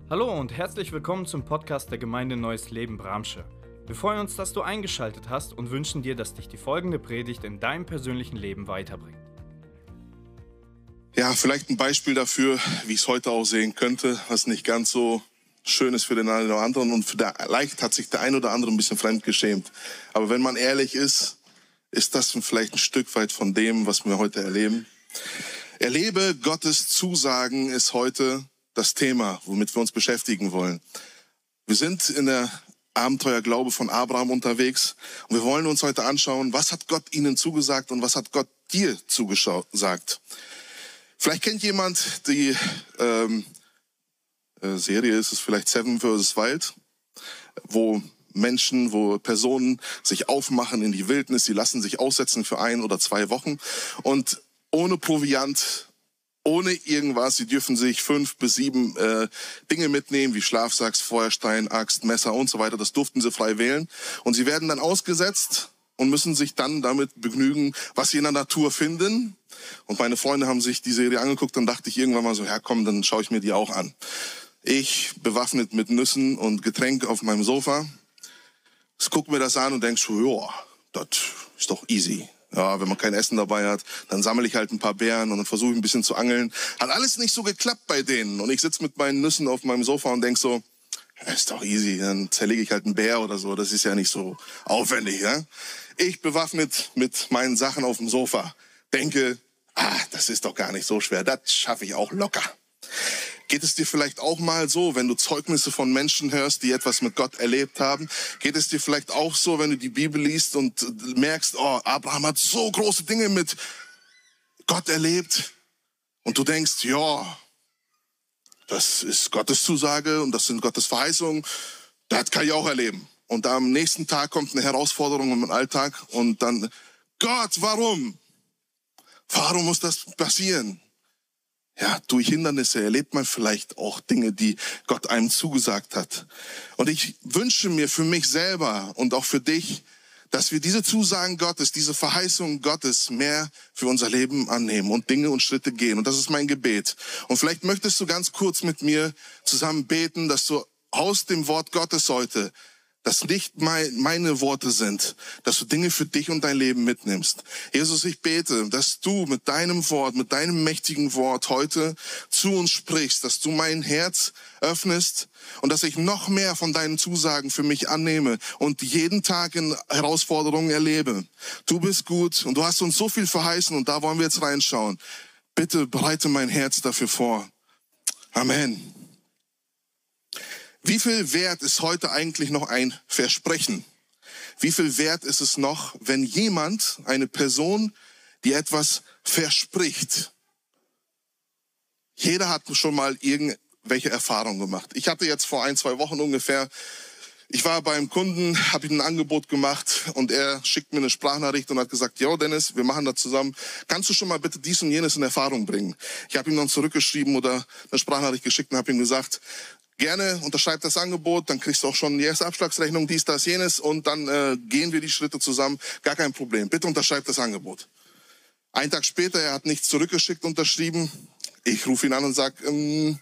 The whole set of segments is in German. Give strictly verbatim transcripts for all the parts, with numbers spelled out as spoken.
Hallo und herzlich willkommen zum Podcast der Gemeinde Neues Leben Bramsche. Wir freuen uns, dass du eingeschaltet hast und wünschen dir, dass dich die folgende Predigt in deinem persönlichen Leben weiterbringt. Ja, vielleicht ein Beispiel dafür, wie es heute aussehen könnte, was nicht ganz so schön ist für den einen oder anderen und vielleicht hat sich der ein oder andere ein bisschen fremd geschämt. Aber wenn man ehrlich ist, ist das vielleicht ein Stück weit von dem, was wir heute erleben. Erlebe Gottes Zusagen ist heute das Thema, womit wir uns beschäftigen wollen. Wir sind in der Abenteuerglaube von Abraham unterwegs und wir wollen uns heute anschauen, was hat Gott ihnen zugesagt und was hat Gott dir zugesagt. Vielleicht kennt jemand die ähm, äh, Serie, ist es vielleicht Seven versus Wild, wo Menschen, wo Personen sich aufmachen in die Wildnis, sie lassen sich aussetzen für ein oder zwei Wochen und ohne Proviant, ohne irgendwas, sie dürfen sich fünf bis sieben äh, Dinge mitnehmen, wie Schlafsack, Feuerstein, Axt, Messer und so weiter, das durften sie frei wählen und sie werden dann ausgesetzt und müssen sich dann damit begnügen, was sie in der Natur finden. Und meine Freunde haben sich die Serie angeguckt, dann dachte ich irgendwann mal so, ja komm, dann schaue ich mir die auch an. Ich, bewaffnet mit Nüssen und Getränk auf meinem Sofa, guck mir das an und denk so, ja, das ist doch easy. Ja, wenn man kein Essen dabei hat, dann sammle ich halt ein paar Beeren und dann versuche ich ein bisschen zu angeln. Hat alles nicht so geklappt bei denen. Und ich sitze mit meinen Nüssen auf meinem Sofa und denk so, ja, ist doch easy, dann zerlege ich halt einen Bär oder so. Das ist ja nicht so aufwendig. Ja? Ich bewaffnet mit meinen Sachen auf dem Sofa denke, ah, das ist doch gar nicht so schwer, das schaffe ich auch locker. Geht es dir vielleicht auch mal so, wenn du Zeugnisse von Menschen hörst, die etwas mit Gott erlebt haben? Geht es dir vielleicht auch so, wenn du die Bibel liest und merkst, oh, Abraham hat so große Dinge mit Gott erlebt und du denkst, ja, das ist Gottes Zusage und das sind Gottes Verheißungen, das kann ich auch erleben. Und am nächsten Tag kommt eine Herausforderung im Alltag und dann, Gott, warum? Warum muss das passieren? Ja, durch Hindernisse erlebt man vielleicht auch Dinge, die Gott einem zugesagt hat. Und ich wünsche mir für mich selber und auch für dich, dass wir diese Zusagen Gottes, diese Verheißungen Gottes mehr für unser Leben annehmen und Dinge und Schritte gehen. Und das ist mein Gebet. Und vielleicht möchtest du ganz kurz mit mir zusammen beten, dass du aus dem Wort Gottes heute, das nicht meine Worte sind, dass du Dinge für dich und dein Leben mitnimmst. Jesus, ich bete, dass du mit deinem Wort, mit deinem mächtigen Wort heute zu uns sprichst, dass du mein Herz öffnest und dass ich noch mehr von deinen Zusagen für mich annehme und jeden Tag in Herausforderungen erlebe. Du bist gut und du hast uns so viel verheißen und da wollen wir jetzt reinschauen. Bitte bereite mein Herz dafür vor. Amen. Wie viel wert ist heute eigentlich noch ein Versprechen? Wie viel wert ist es noch, wenn jemand, eine Person, die etwas verspricht? Jeder hat schon mal irgendwelche Erfahrungen gemacht. Ich hatte jetzt vor ein, zwei Wochen ungefähr, ich war beim Kunden, habe ihm ein Angebot gemacht und er schickt mir eine Sprachnachricht und hat gesagt, ja Dennis, wir machen das zusammen. Kannst du schon mal bitte dies und jenes in Erfahrung bringen? Ich habe ihm dann zurückgeschrieben oder eine Sprachnachricht geschickt und habe ihm gesagt, gerne, unterschreib das Angebot, dann kriegst du auch schon die erste Abschlagsrechnung, dies, das, jenes und dann äh, gehen wir die Schritte zusammen. Gar kein Problem. Bitte unterschreib das Angebot. Einen Tag später, er hat nichts zurückgeschickt, unterschrieben. Ich rufe ihn an und sage, ähm,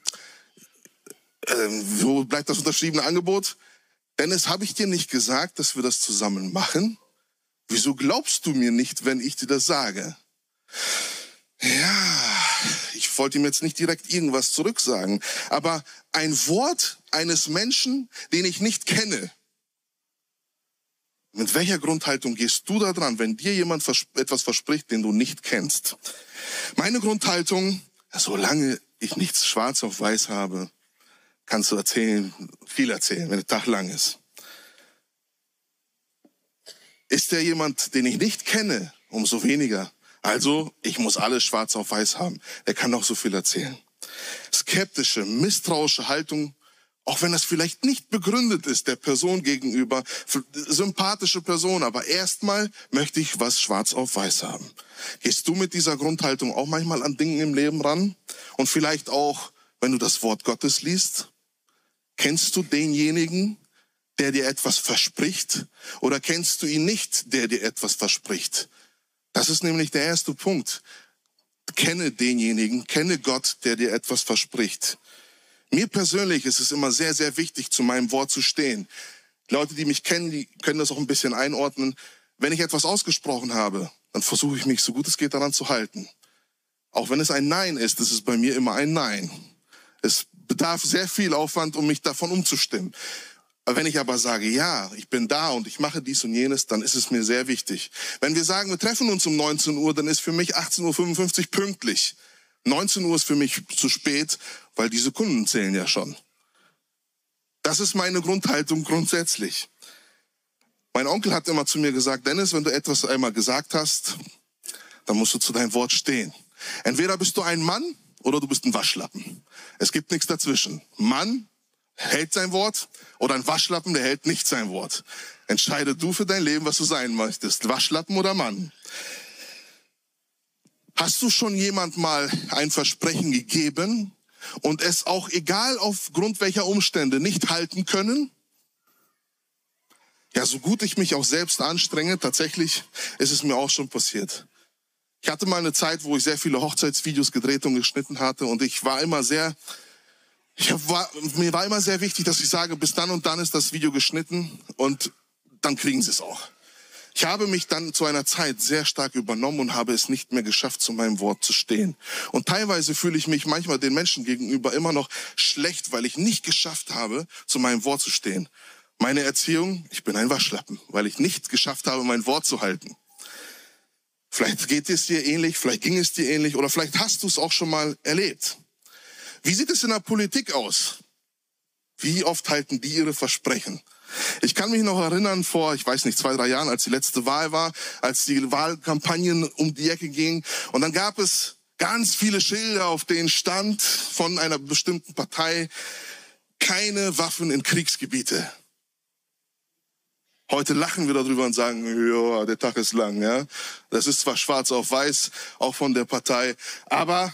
äh, wo bleibt das unterschriebene Angebot? Dennis, habe ich dir nicht gesagt, dass wir das zusammen machen? Wieso glaubst du mir nicht, wenn ich dir das sage? Ja, ich wollte ihm jetzt nicht direkt irgendwas zurücksagen, aber ein Wort eines Menschen, den ich nicht kenne. Mit welcher Grundhaltung gehst du da dran, wenn dir jemand vers- etwas verspricht, den du nicht kennst? Meine Grundhaltung, solange ich nichts schwarz auf weiß habe, kannst du erzählen, viel erzählen, wenn der Tag lang ist. Ist der jemand, den ich nicht kenne, umso weniger. Also, ich muss alles schwarz auf weiß haben. Er kann auch so viel erzählen. Skeptische, misstrauische Haltung, auch wenn das vielleicht nicht begründet ist der Person gegenüber, sympathische Person, aber erstmal möchte ich was schwarz auf weiß haben. Gehst du mit dieser Grundhaltung auch manchmal an Dingen im Leben ran? Und vielleicht auch, wenn du das Wort Gottes liest? Kennst du denjenigen, der dir etwas verspricht? Oder kennst du ihn nicht, der dir etwas verspricht? Das ist nämlich der erste Punkt. Kenne denjenigen, kenne Gott, der dir etwas verspricht. Mir persönlich ist es immer sehr, sehr wichtig, zu meinem Wort zu stehen. Die Leute, die mich kennen, die können das auch ein bisschen einordnen. Wenn ich etwas ausgesprochen habe, dann versuche ich mich so gut es geht daran zu halten. Auch wenn es ein Nein ist, ist es bei mir immer ein Nein. Es bedarf sehr viel Aufwand, um mich davon umzustimmen. Wenn ich aber sage, ja, ich bin da und ich mache dies und jenes, dann ist es mir sehr wichtig. Wenn wir sagen, wir treffen uns um neunzehn Uhr, dann ist für mich achtzehn Uhr fünfundfünfzig pünktlich. neunzehn Uhr ist für mich zu spät, weil die Sekunden zählen ja schon. Das ist meine Grundhaltung grundsätzlich. Mein Onkel hat immer zu mir gesagt, Dennis, wenn du etwas einmal gesagt hast, dann musst du zu deinem Wort stehen. Entweder bist du ein Mann oder du bist ein Waschlappen. Es gibt nichts dazwischen. Mann hält sein Wort oder ein Waschlappen, der hält nicht sein Wort. Entscheide du für dein Leben, was du sein möchtest. Waschlappen oder Mann. Hast du schon jemand mal ein Versprechen gegeben und es auch egal aufgrund welcher Umstände nicht halten können? Ja, so gut ich mich auch selbst anstrenge, tatsächlich ist es mir auch schon passiert. Ich hatte mal eine Zeit, wo ich sehr viele Hochzeitsvideos gedreht und geschnitten hatte und ich war immer sehr, ich war, mir war immer sehr wichtig, dass ich sage, bis dann und dann ist das Video geschnitten und dann kriegen sie es auch. Ich habe mich dann zu einer Zeit sehr stark übernommen und habe es nicht mehr geschafft, zu meinem Wort zu stehen. Und teilweise fühle ich mich manchmal den Menschen gegenüber immer noch schlecht, weil ich nicht geschafft habe, zu meinem Wort zu stehen. Meine Erziehung, ich bin ein Waschlappen, weil ich nicht geschafft habe, mein Wort zu halten. Vielleicht geht es dir ähnlich, vielleicht ging es dir ähnlich oder vielleicht hast du es auch schon mal erlebt. Wie sieht es in der Politik aus? Wie oft halten die ihre Versprechen? Ich kann mich noch erinnern, vor, ich weiß nicht, zwei, drei Jahren, als die letzte Wahl war, als die Wahlkampagnen um die Ecke gingen. Und dann gab es ganz viele Schilder, auf denen stand von einer bestimmten Partei, keine Waffen in Kriegsgebiete. Heute lachen wir darüber und sagen, ja, der Tag ist lang, ja. Das ist zwar schwarz auf weiß, auch von der Partei, aber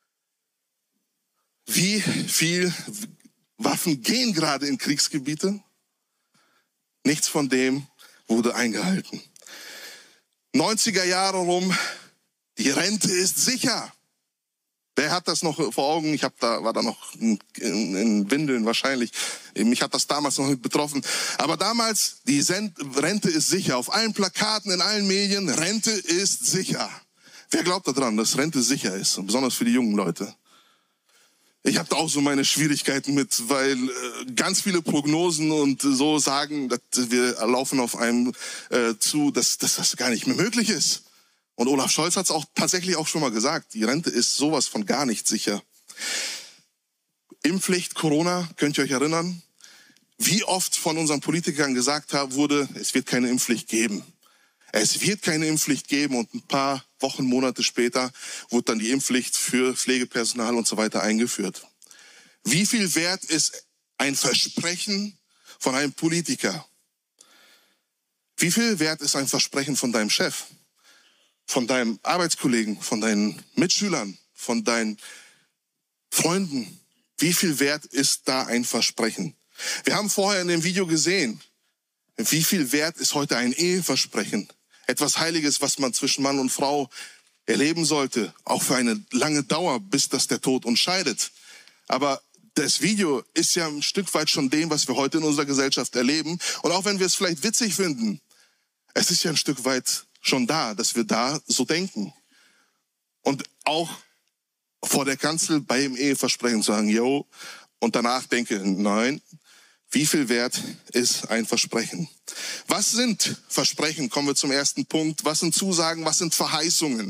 wie viel Waffen gehen gerade in Kriegsgebiete? Nichts von dem wurde eingehalten. neunziger Jahre rum, die Rente ist sicher. Wer hat das noch vor Augen? Ich hab da, war da noch in, in, in Windeln wahrscheinlich. Mich hat das damals noch nicht betroffen. Aber damals, die Rente ist sicher. Auf allen Plakaten, in allen Medien, Rente ist sicher. Wer glaubt daran, dass Rente sicher ist? Und besonders für die jungen Leute. Ich habe da auch so meine Schwierigkeiten mit, weil äh, ganz viele Prognosen und äh, so sagen, dass wir laufen auf einem äh, zu, dass, dass das gar nicht mehr möglich ist. Und Olaf Scholz hat es auch tatsächlich auch schon mal gesagt, die Rente ist sowas von gar nicht sicher. Impfpflicht, Corona, könnt ihr euch erinnern? Wie oft von unseren Politikern gesagt wurde, es wird keine Impfpflicht geben. Es wird keine Impfpflicht geben und ein paar Wochen, Monate später wurde dann die Impfpflicht für Pflegepersonal und so weiter eingeführt. Wie viel wert ist ein Versprechen von einem Politiker? Wie viel wert ist ein Versprechen von deinem Chef, von deinem Arbeitskollegen, von deinen Mitschülern, von deinen Freunden? Wie viel wert ist da ein Versprechen? Wir haben vorher in dem Video gesehen, wie viel wert ist heute ein Eheversprechen? Etwas Heiliges, was man zwischen Mann und Frau erleben sollte, auch für eine lange Dauer, bis das der Tod uns scheidet. Aber das Video ist ja ein Stück weit schon dem, was wir heute in unserer Gesellschaft erleben. Und auch wenn wir es vielleicht witzig finden, es ist ja ein Stück weit schon da, dass wir da so denken. Und auch vor der Kanzel bei dem Eheversprechen sagen, yo, und danach denke, nein. Wie viel wert ist ein Versprechen? Was sind Versprechen? Kommen wir zum ersten Punkt. Was sind Zusagen? Was sind Verheißungen?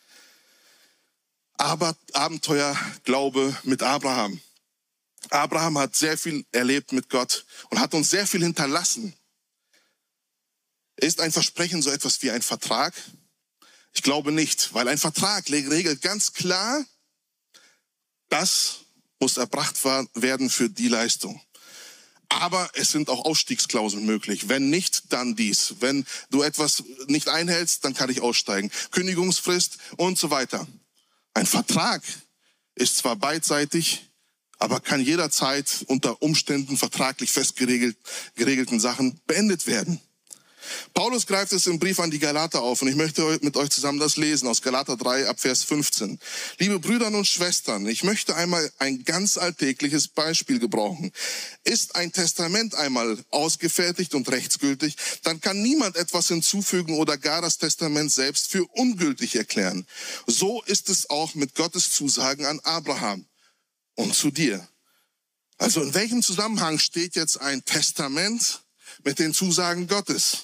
Aber Abenteuerglaube mit Abraham. Abraham hat sehr viel erlebt mit Gott und hat uns sehr viel hinterlassen. Ist ein Versprechen so etwas wie ein Vertrag? Ich glaube nicht, weil ein Vertrag regelt ganz klar, das muss erbracht werden für die Leistung. Aber es sind auch Ausstiegsklauseln möglich. Wenn nicht, dann dies. Wenn du etwas nicht einhältst, dann kann ich aussteigen. Kündigungsfrist und so weiter. Ein Vertrag ist zwar beidseitig, aber kann jederzeit unter Umständen vertraglich festgeregelten Sachen beendet werden. Paulus greift es im Brief an die Galater auf und ich möchte mit euch zusammen das lesen aus Galater drei ab Vers fünfzehn. Liebe Brüder und Schwestern, ich möchte einmal ein ganz alltägliches Beispiel gebrauchen. Ist ein Testament einmal ausgefertigt und rechtsgültig, dann kann niemand etwas hinzufügen oder gar das Testament selbst für ungültig erklären. So ist es auch mit Gottes Zusagen an Abraham und zu dir. Also in welchem Zusammenhang steht jetzt ein Testament mit den Zusagen Gottes?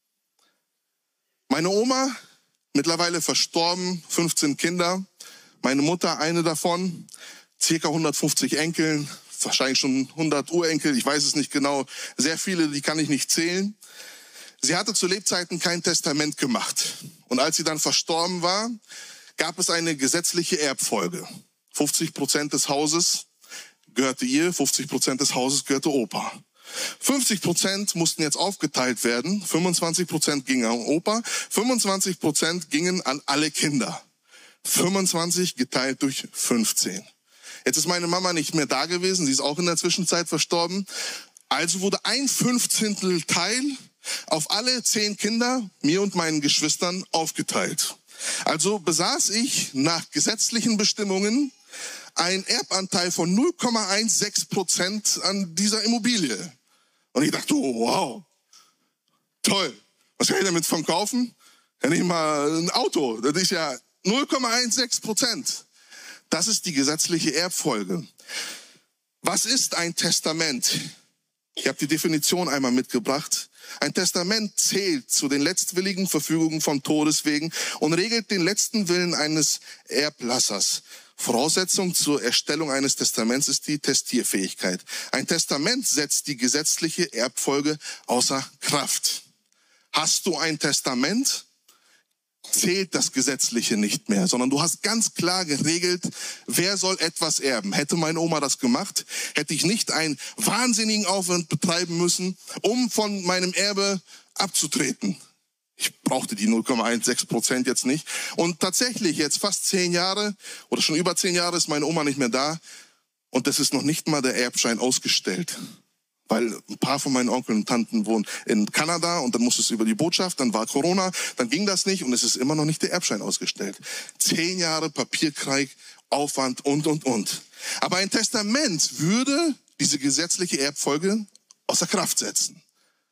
Meine Oma, mittlerweile verstorben, fünfzehn Kinder. Meine Mutter, eine davon, circa hundertfünfzig Enkel, wahrscheinlich schon hundert Urenkel, ich weiß es nicht genau. Sehr viele, die kann ich nicht zählen. Sie hatte zu Lebzeiten kein Testament gemacht. Und als sie dann verstorben war, gab es eine gesetzliche Erbfolge. fünfzig Prozent des Hauses gehörte ihr, fünfzig Prozent des Hauses gehörte Opa. fünfzig Prozent mussten jetzt aufgeteilt werden, fünfundzwanzig Prozent gingen an Opa, fünfundzwanzig Prozent gingen an alle Kinder. fünfundzwanzig geteilt durch fünfzehn. Jetzt ist meine Mama nicht mehr da gewesen, sie ist auch in der Zwischenzeit verstorben. Also wurde ein Fünfzehntel Teil auf alle zehn Kinder, mir und meinen Geschwistern, aufgeteilt. Also besaß ich nach gesetzlichen Bestimmungen einen Erbanteil von null Komma sechzehn Prozent an dieser Immobilie. Und ich dachte, oh, wow, toll. Was kann ich damit von kaufen? Ja, nicht mal ein Auto. Das ist ja null Komma sechzehn Prozent. Das ist die gesetzliche Erbfolge. Was ist ein Testament? Ich habe die Definition einmal mitgebracht. Ein Testament zählt zu den letztwilligen Verfügungen vom Todeswegen und regelt den letzten Willen eines Erblassers. Voraussetzung zur Erstellung eines Testaments ist die Testierfähigkeit. Ein Testament setzt die gesetzliche Erbfolge außer Kraft. Hast du ein Testament, zählt das Gesetzliche nicht mehr, sondern du hast ganz klar geregelt, wer soll etwas erben. Hätte meine Oma das gemacht, hätte ich nicht einen wahnsinnigen Aufwand betreiben müssen, um von meinem Erbe abzutreten. Ich brauchte die null Komma sechzehn Prozent jetzt nicht. Und tatsächlich, jetzt fast zehn Jahre oder schon über zehn Jahre ist meine Oma nicht mehr da. Und es ist noch nicht mal der Erbschein ausgestellt. Weil ein paar von meinen Onkeln und Tanten wohnen in Kanada und dann musste es über die Botschaft, dann war Corona, dann ging das nicht und es ist immer noch nicht der Erbschein ausgestellt. Zehn Jahre Papierkrieg, Aufwand und, und, und. Aber ein Testament würde diese gesetzliche Erbfolge außer Kraft setzen.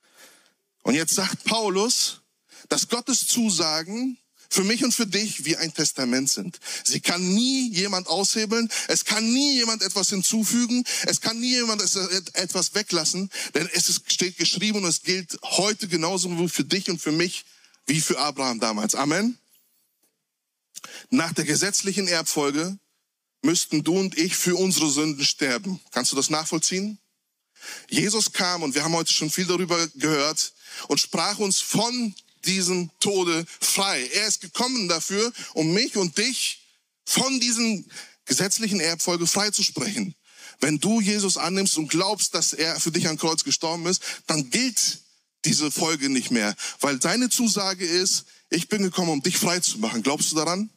Und jetzt sagt Paulus, dass Gottes Zusagen für mich und für dich wie ein Testament sind. Sie kann nie jemand aushebeln, es kann nie jemand etwas hinzufügen, es kann nie jemand etwas weglassen, denn es steht geschrieben und es gilt heute genauso für dich und für mich wie für Abraham damals. Amen. Nach der gesetzlichen Erbfolge müssten du und ich für unsere Sünden sterben. Kannst du das nachvollziehen? Jesus kam und wir haben heute schon viel darüber gehört und sprach uns von diesem Tode frei. Er ist gekommen dafür, um mich und dich von diesen gesetzlichen Erbfolge freizusprechen. Wenn du Jesus annimmst und glaubst, dass er für dich am Kreuz gestorben ist, dann gilt diese Folge nicht mehr, weil seine Zusage ist, ich bin gekommen, um dich frei zu machen. Glaubst du daran?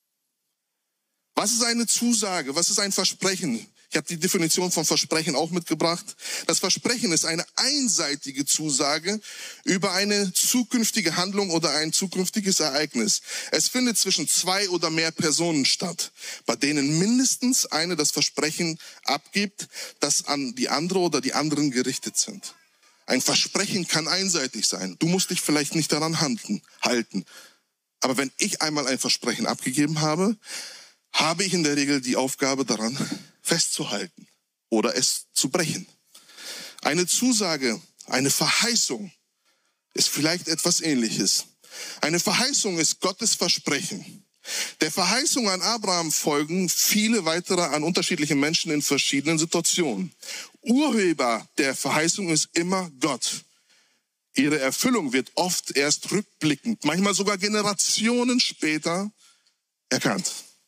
Was ist eine Zusage? Was ist ein Versprechen? Ich habe die Definition von Versprechen auch mitgebracht. Das Versprechen ist eine einseitige Zusage über eine zukünftige Handlung oder ein zukünftiges Ereignis. Es findet zwischen zwei oder mehr Personen statt, bei denen mindestens eine das Versprechen abgibt, das an die andere oder die anderen gerichtet sind. Ein Versprechen kann einseitig sein. Du musst dich vielleicht nicht daran halten. Aber wenn ich einmal ein Versprechen abgegeben habe, habe ich in der Regel die Aufgabe daran, festzuhalten oder es zu brechen. Eine Zusage, eine Verheißung ist vielleicht etwas Ähnliches. Eine Verheißung ist Gottes Versprechen. Der Verheißung an Abraham folgen viele weitere an unterschiedliche Menschen in verschiedenen Situationen. Urheber der Verheißung ist immer Gott. Ihre Erfüllung wird oft erst rückblickend, manchmal sogar Generationen später erkannt.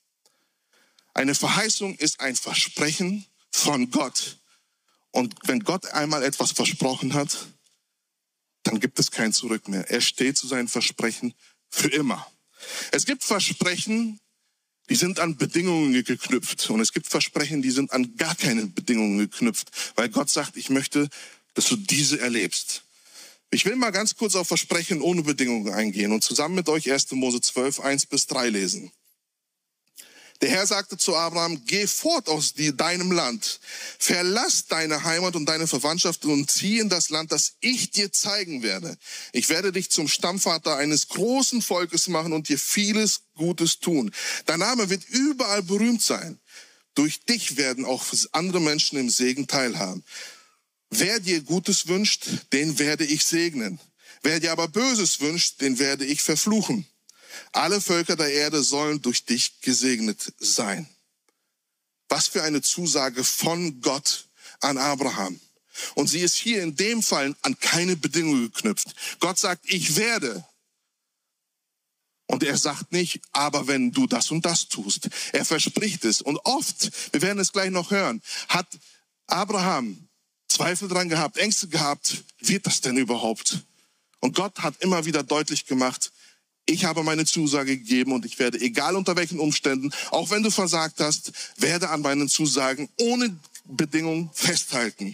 Eine Verheißung ist ein Versprechen von Gott. Und wenn Gott einmal etwas versprochen hat, dann gibt es kein Zurück mehr. Er steht zu seinen Versprechen für immer. Es gibt Versprechen, die sind an Bedingungen geknüpft. Und es gibt Versprechen, die sind an gar keine Bedingungen geknüpft. Weil Gott sagt, ich möchte, dass du diese erlebst. Ich will mal ganz kurz auf Versprechen ohne Bedingungen eingehen und zusammen mit euch erster Mose zwölf, eins bis drei lesen. Der Herr sagte zu Abraham, geh fort aus deinem Land, verlass deine Heimat und deine Verwandtschaft und zieh in das Land, das ich dir zeigen werde. Ich werde dich zum Stammvater eines großen Volkes machen und dir vieles Gutes tun. Dein Name wird überall berühmt sein. Durch dich werden auch andere Menschen im Segen teilhaben. Wer dir Gutes wünscht, den werde ich segnen. Wer dir aber Böses wünscht, den werde ich verfluchen. Alle Völker der Erde sollen durch dich gesegnet sein. Was für eine Zusage von Gott an Abraham. Und sie ist hier in dem Fall an keine Bedingungen geknüpft. Gott sagt, ich werde. Und er sagt nicht, aber wenn du das und das tust. Er verspricht es. Und oft, wir werden es gleich noch hören, hat Abraham Zweifel dran gehabt, Ängste gehabt, wird das denn überhaupt? Und Gott hat immer wieder deutlich gemacht, ich habe meine Zusage gegeben und ich werde, egal unter welchen Umständen, auch wenn du versagt hast, werde an meinen Zusagen ohne Bedingung festhalten.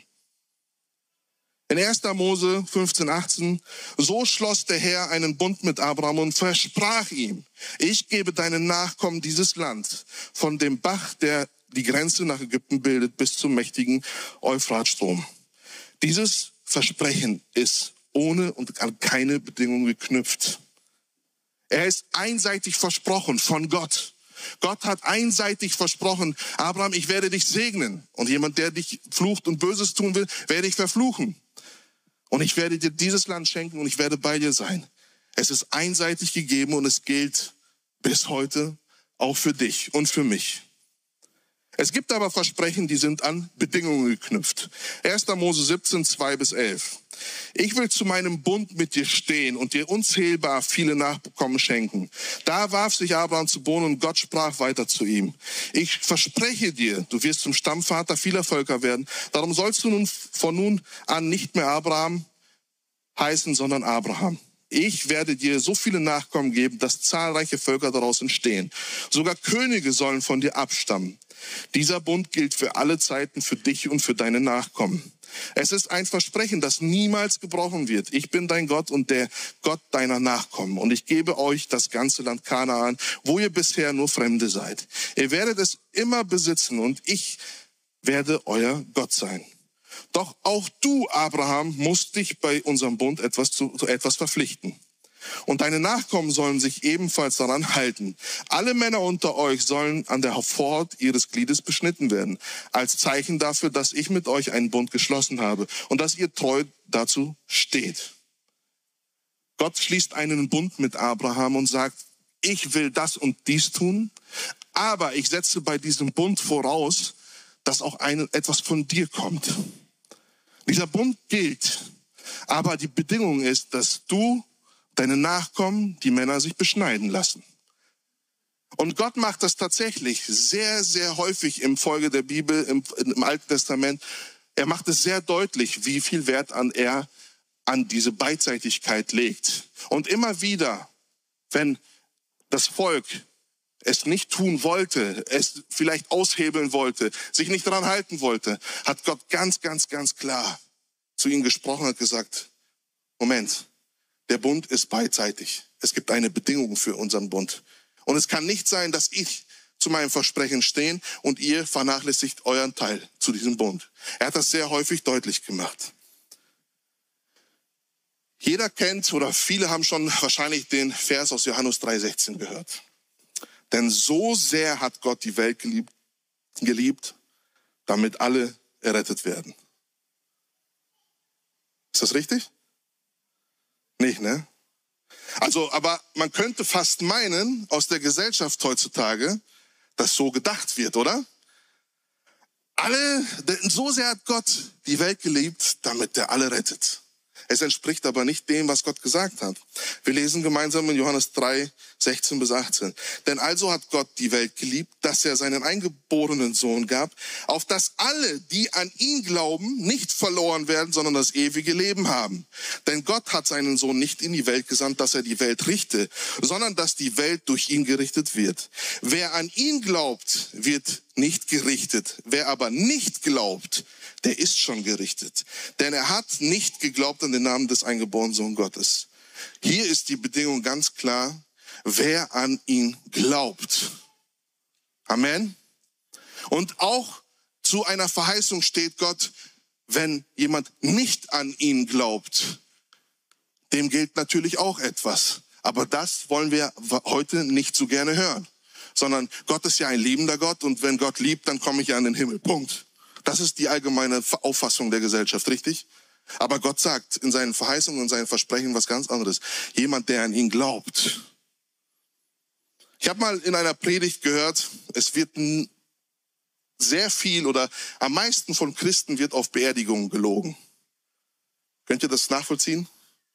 In erster Mose fünfzehn, achtzehn, so schloss der Herr einen Bund mit Abraham und versprach ihm, ich gebe deinen Nachkommen dieses Land, von dem Bach, der die Grenze nach Ägypten bildet, bis zum mächtigen Euphratstrom. Dieses Versprechen ist ohne und an keine Bedingung geknüpft. Er ist einseitig versprochen von Gott. Gott hat einseitig versprochen, Abraham, ich werde dich segnen. Und jemand, der dich flucht und Böses tun will, werde ich verfluchen. Und ich werde dir dieses Land schenken und ich werde bei dir sein. Es ist einseitig gegeben und es gilt bis heute auch für dich und für mich. Es gibt aber Versprechen, die sind an Bedingungen geknüpft. erster Mose siebzehn, zwei bis elf. Ich will zu meinem Bund mit dir stehen und dir unzählbar viele Nachkommen schenken. Da warf sich Abraham zu Boden und Gott sprach weiter zu ihm. Ich verspreche dir, du wirst zum Stammvater vieler Völker werden. Darum sollst du nun von nun an nicht mehr Abraham heißen, sondern Abraham. Ich werde dir so viele Nachkommen geben, dass zahlreiche Völker daraus entstehen. Sogar Könige sollen von dir abstammen. Dieser Bund gilt für alle Zeiten, für dich und für deine Nachkommen. Es ist ein Versprechen, das niemals gebrochen wird. Ich bin dein Gott und der Gott deiner Nachkommen. Und ich gebe euch das ganze Land Kanaan, wo ihr bisher nur Fremde seid. Ihr werdet es immer besitzen und ich werde euer Gott sein. Doch auch du, Abraham, musst dich bei unserem Bund etwas zu, zu etwas verpflichten. Und deine Nachkommen sollen sich ebenfalls daran halten. Alle Männer unter euch sollen an der Vorhaut ihres Gliedes beschnitten werden, als Zeichen dafür, dass ich mit euch einen Bund geschlossen habe und dass ihr treu dazu steht. Gott schließt einen Bund mit Abraham und sagt, ich will das und dies tun, aber ich setze bei diesem Bund voraus, dass auch ein, etwas von dir kommt. Dieser Bund gilt, aber die Bedingung ist, dass du, deine Nachkommen, die Männer sich beschneiden lassen. Und Gott macht das tatsächlich sehr, sehr häufig im Folge der Bibel, im, im Alten Testament. Er macht es sehr deutlich, wie viel Wert an er an diese Beidseitigkeit legt. Und immer wieder, wenn das Volk es nicht tun wollte, es vielleicht aushebeln wollte, sich nicht daran halten wollte, hat Gott ganz, ganz, ganz klar zu ihnen gesprochen und gesagt, Moment, der Bund ist beidseitig. Es gibt eine Bedingung für unseren Bund. Und es kann nicht sein, dass ich zu meinem Versprechen stehe und ihr vernachlässigt euren Teil zu diesem Bund. Er hat das sehr häufig deutlich gemacht. Jeder kennt oder viele haben schon wahrscheinlich den Vers aus Johannes drei sechzehn gehört. Denn so sehr hat Gott die Welt geliebt, geliebt, damit alle errettet werden. Ist das richtig? Nicht, ne? Also, aber man könnte fast meinen, aus der Gesellschaft heutzutage, dass so gedacht wird, oder? Alle, denn so sehr hat Gott die Welt geliebt, damit er alle rettet. Es entspricht aber nicht dem, was Gott gesagt hat. Wir lesen gemeinsam in Johannes drei, sechzehn bis achtzehn. Denn also hat Gott die Welt geliebt, dass er seinen eingeborenen Sohn gab, auf dass alle, die an ihn glauben, nicht verloren werden, sondern das ewige Leben haben. Denn Gott hat seinen Sohn nicht in die Welt gesandt, dass er die Welt richte, sondern dass die Welt durch ihn gerichtet wird. Wer an ihn glaubt, wird nicht gerichtet. Wer aber nicht glaubt, der ist schon gerichtet. Denn er hat nicht geglaubt an den Namen des eingeborenen Sohn Gottes. Hier ist die Bedingung ganz klar, wer an ihn glaubt. Amen. Und auch zu einer Verheißung steht Gott, wenn jemand nicht an ihn glaubt, dem gilt natürlich auch etwas. Aber das wollen wir heute nicht so gerne hören. Sondern Gott ist ja ein liebender Gott und wenn Gott liebt, dann komme ich ja in den Himmel. Punkt. Das ist die allgemeine Auffassung der Gesellschaft, richtig? Aber Gott sagt in seinen Verheißungen und seinen Versprechen was ganz anderes. Jemand, der an ihn glaubt. Ich habe mal in einer Predigt gehört, es wird sehr viel oder am meisten von Christen wird auf Beerdigungen gelogen. Könnt ihr das nachvollziehen?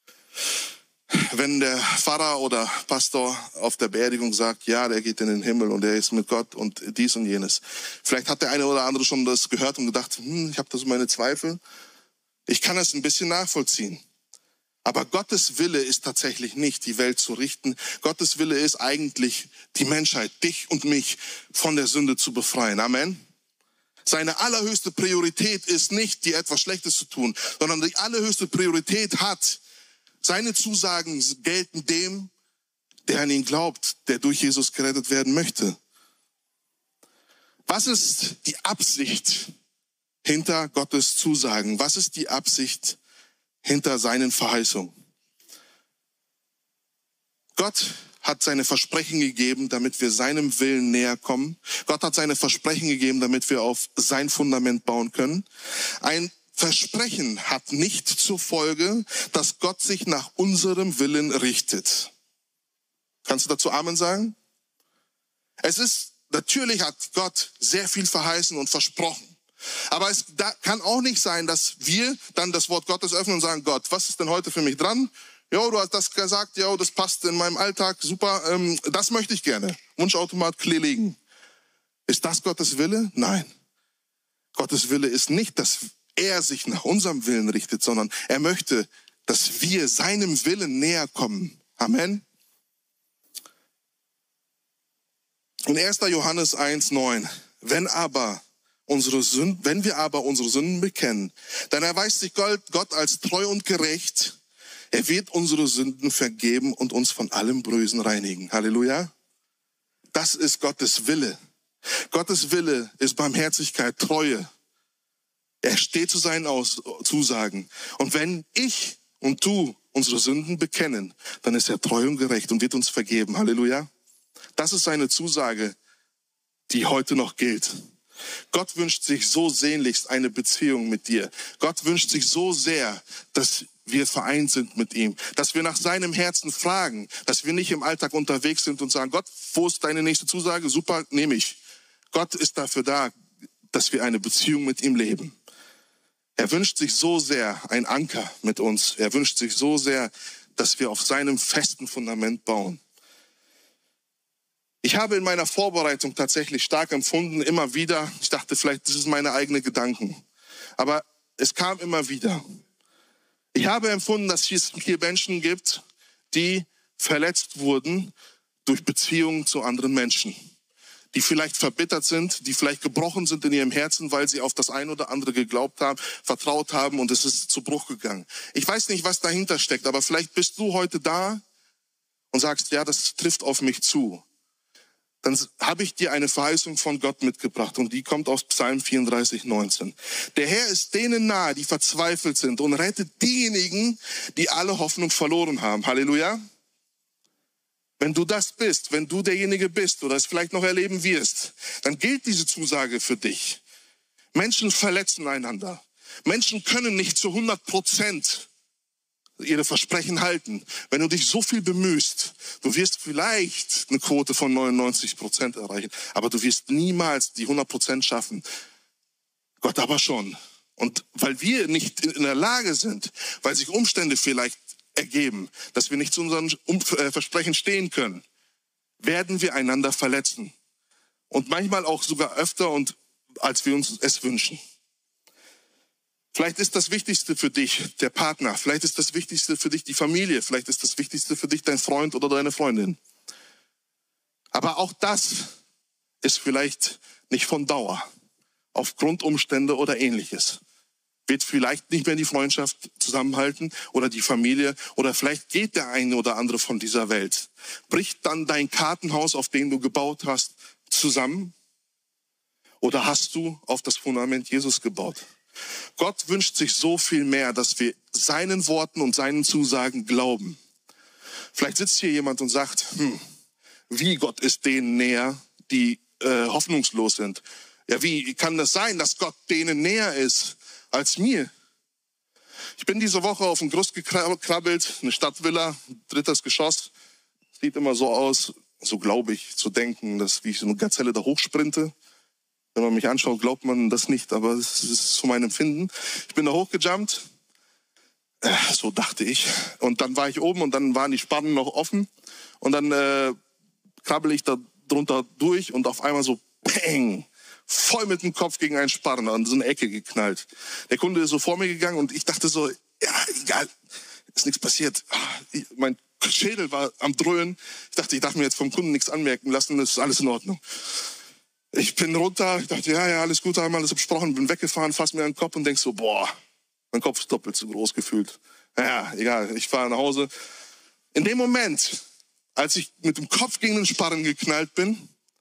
Wenn der Pfarrer oder Pastor auf der Beerdigung sagt, ja, der geht in den Himmel und der ist mit Gott und dies und jenes. Vielleicht hat der eine oder andere schon das gehört und gedacht, hm, ich habe da so meine Zweifel. Ich kann das ein bisschen nachvollziehen. Aber Gottes Wille ist tatsächlich nicht, die Welt zu richten. Gottes Wille ist eigentlich, die Menschheit, dich und mich von der Sünde zu befreien. Amen. Seine allerhöchste Priorität ist nicht, dir etwas Schlechtes zu tun, sondern die allerhöchste Priorität hat, seine Zusagen gelten dem, der an ihn glaubt, der durch Jesus gerettet werden möchte. Was ist die Absicht hinter Gottes Zusagen? Was ist die Absicht hinter seinen Verheißungen? Gott hat seine Versprechen gegeben, damit wir seinem Willen näher kommen. Gott hat seine Versprechen gegeben, damit wir auf sein Fundament bauen können. Ein Versprechen hat nicht zur Folge, dass Gott sich nach unserem Willen richtet. Kannst du dazu Amen sagen? Es ist, natürlich hat Gott sehr viel verheißen und versprochen. Aber es da kann auch nicht sein, dass wir dann das Wort Gottes öffnen und sagen, Gott, was ist denn heute für mich dran? Jo, du hast das gesagt, jo, das passt in meinem Alltag, super, ähm, das möchte ich gerne. Wunschautomat, Klee legen. Ist das Gottes Wille? Nein. Gottes Wille ist nicht, dass er sich nach unserem Willen richtet, sondern er möchte, dass wir seinem Willen näher kommen. Amen. Und erster Johannes eins neun. Wenn aber unsere Sünden, wenn wir aber unsere Sünden bekennen, dann erweist sich Gott als treu und gerecht. Er wird unsere Sünden vergeben und uns von allem Bösen reinigen. Halleluja. Das ist Gottes Wille. Gottes Wille ist Barmherzigkeit, Treue. Er steht zu seinen Aus- Zusagen. Und wenn ich und du unsere Sünden bekennen, dann ist er treu und gerecht und wird uns vergeben. Halleluja. Das ist seine Zusage, die heute noch gilt. Gott wünscht sich so sehnlichst eine Beziehung mit dir. Gott wünscht sich so sehr, dass wir vereint sind mit ihm, dass wir nach seinem Herzen fragen, dass wir nicht im Alltag unterwegs sind und sagen, Gott, wo ist deine nächste Zusage? Super, nehme ich. Gott ist dafür da, dass wir eine Beziehung mit ihm leben. Er wünscht sich so sehr ein Anker mit uns. Er wünscht sich so sehr, dass wir auf seinem festen Fundament bauen. Ich habe in meiner Vorbereitung tatsächlich stark empfunden, immer wieder, ich dachte vielleicht, das sind meine eigenen Gedanken, aber es kam immer wieder. Ich habe empfunden, dass es hier Menschen gibt, die verletzt wurden durch Beziehungen zu anderen Menschen. Die vielleicht verbittert sind, die vielleicht gebrochen sind in ihrem Herzen, weil sie auf das eine oder andere geglaubt haben, vertraut haben und es ist zu Bruch gegangen. Ich weiß nicht, was dahinter steckt, aber vielleicht bist du heute da und sagst, ja, das trifft auf mich zu. Dann habe ich dir eine Verheißung von Gott mitgebracht und die kommt aus Psalm vierunddreißig, neunzehn. Der Herr ist denen nahe, die verzweifelt sind und rettet diejenigen, die alle Hoffnung verloren haben. Halleluja. Wenn du das bist, wenn du derjenige bist oder es vielleicht noch erleben wirst, dann gilt diese Zusage für dich. Menschen verletzen einander. Menschen können nicht zu hundert Prozent ihre Versprechen halten. Wenn du dich so viel bemühst, du wirst vielleicht eine Quote von neunundneunzig Prozent erreichen, aber du wirst niemals die hundert Prozent schaffen. Gott aber schon. Und weil wir nicht in der Lage sind, weil sich Umstände vielleicht ergeben, dass wir nicht zu unseren Versprechen stehen können, werden wir einander verletzen. Und manchmal auch sogar öfter und als wir uns es wünschen. Vielleicht ist das Wichtigste für dich der Partner. Vielleicht ist das Wichtigste für dich die Familie. Vielleicht ist das Wichtigste für dich dein Freund oder deine Freundin. Aber auch das ist vielleicht nicht von Dauer, aufgrund Umstände oder Ähnliches. wird vielleicht nicht mehr die Freundschaft zusammenhalten oder die Familie oder vielleicht geht der eine oder andere von dieser Welt. Bricht dann dein Kartenhaus, auf dem du gebaut hast, zusammen? Oder hast du auf das Fundament Jesus gebaut? Gott wünscht sich so viel mehr, dass wir seinen Worten und seinen Zusagen glauben. Vielleicht sitzt hier jemand und sagt, hm, wie Gott ist denen näher, die äh, hoffnungslos sind. Ja, wie kann das sein, dass Gott denen näher ist als mir? Ich bin diese Woche auf den Gerüst gekrabbelt, eine Stadtvilla, drittes Geschoss. Sieht immer so aus, so glaube ich, zu denken, dass wie ich so eine Gazelle da hochsprinte. Wenn man mich anschaut, glaubt man das nicht, aber es ist so mein Empfinden. Ich bin da hochgejumpt, äh, so dachte ich. Und dann war ich oben und dann waren die Spannen noch offen. Und dann äh, krabbel ich da drunter durch und auf einmal so, peng, voll mit dem Kopf gegen einen Sparren an so eine Ecke geknallt. Der Kunde ist so vor mir gegangen und ich dachte so, ja, egal, ist nichts passiert. Ich, mein Schädel war am Dröhnen. Ich dachte, ich darf mir jetzt vom Kunden nichts anmerken lassen, das ist alles in Ordnung. Ich bin runter, ich dachte, ja, ja, alles gut, haben alles besprochen, bin weggefahren, fass mir an den Kopf und denk so, boah, mein Kopf ist doppelt so groß gefühlt. Ja, egal, ich fahre nach Hause. In dem Moment, als ich mit dem Kopf gegen den Sparren geknallt bin,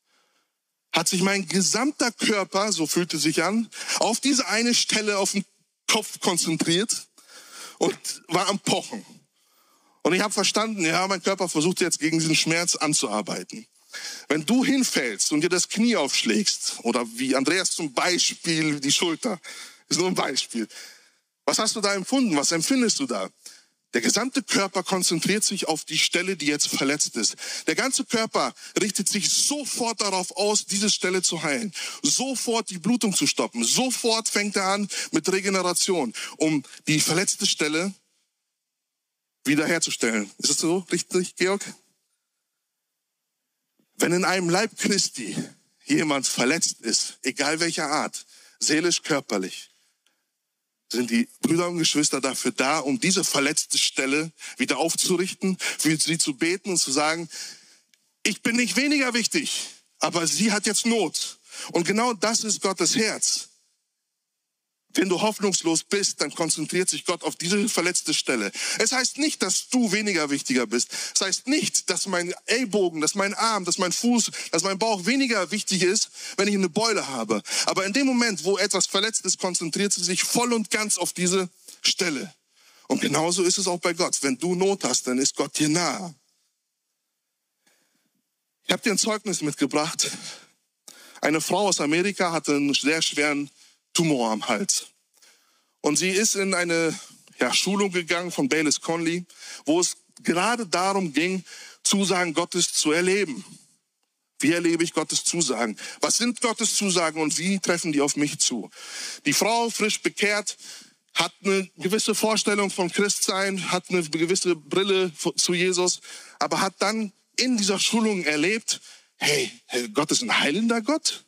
hat sich mein gesamter Körper, so fühlte sich an, auf diese eine Stelle auf den Kopf konzentriert und war am Pochen. Und ich habe verstanden, ja, mein Körper versucht jetzt gegen diesen Schmerz anzuarbeiten. Wenn du hinfällst und dir das Knie aufschlägst, oder wie Andreas zum Beispiel die Schulter, ist nur ein Beispiel. Was hast du da empfunden? Was empfindest du da? Der gesamte Körper konzentriert sich auf die Stelle, die jetzt verletzt ist. Der ganze Körper richtet sich sofort darauf aus, diese Stelle zu heilen. Sofort die Blutung zu stoppen. Sofort fängt er an mit Regeneration, um die verletzte Stelle wiederherzustellen. Ist das so richtig, Georg? Wenn in einem Leib Christi jemand verletzt ist, egal welcher Art, seelisch, körperlich, sind die Brüder und Geschwister dafür da, um diese verletzte Stelle wieder aufzurichten, für sie zu beten und zu sagen, ich bin nicht weniger wichtig, aber sie hat jetzt Not. Und genau das ist Gottes Herz. Wenn du hoffnungslos bist, dann konzentriert sich Gott auf diese verletzte Stelle. Es heißt nicht, dass du weniger wichtiger bist. Es heißt nicht, dass mein Ellbogen, dass mein Arm, dass mein Fuß, dass mein Bauch weniger wichtig ist, wenn ich eine Beule habe. Aber in dem Moment, wo etwas verletzt ist, konzentriert sie sich voll und ganz auf diese Stelle. Und genauso ist es auch bei Gott. Wenn du Not hast, dann ist Gott dir nah. Ich habe dir ein Zeugnis mitgebracht. Eine Frau aus Amerika hatte einen sehr schweren Tumor am Hals. Und sie ist in eine ja, Schulung gegangen von Baylis Conley, wo es gerade darum ging, Zusagen Gottes zu erleben. Wie erlebe ich Gottes Zusagen? Was sind Gottes Zusagen und wie treffen die auf mich zu? Die Frau, frisch bekehrt, hat eine gewisse Vorstellung von Christsein, hat eine gewisse Brille zu Jesus, aber hat dann in dieser Schulung erlebt, hey, Gott ist ein heilender Gott?